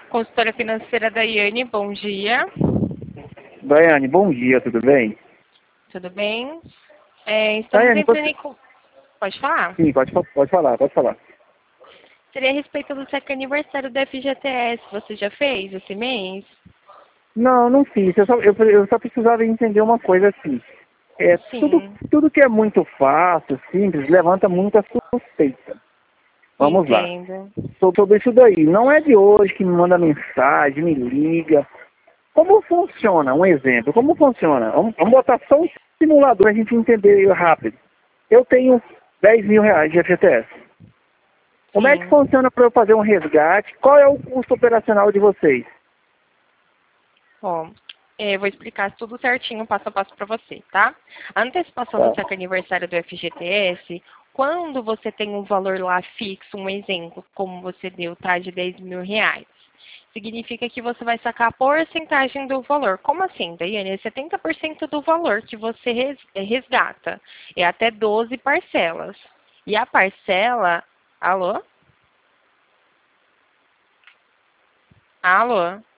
Consultora financeira Daiane, bom dia. Daiane, bom dia, tudo bem? Tudo bem? Estamos Daiane, entrando em... Pode falar? sim, pode falar, pode falar. Seria a respeito do cheque aniversário da FGTS. Você já fez esse mês? Não, não fiz. Eu só precisava entender uma coisa assim. Sim, Tudo que é muito fácil, simples, levanta muita suspeita. Vamos lá. entendo. Sobre isso daí, não é de hoje que me manda mensagem, me liga. Como funciona? Um exemplo, como funciona? Vamos botar só um simulador para a gente entender rápido. Eu tenho 10 mil reais de FGTS. Como é que Sim. funciona para eu fazer um resgate? Qual é o custo operacional de vocês? Ó, vou explicar tudo certinho, passo a passo para você, tá? A antecipação do Tá. cheque aniversário do FGTS, quando você tem um valor lá fixo, um exemplo, como você deu, tá? De 10 mil reais. Significa que você vai sacar a porcentagem do valor. Como assim, Daiane? É 70% do valor que você resgata. É até 12 parcelas. E a parcela... Alô? Alô?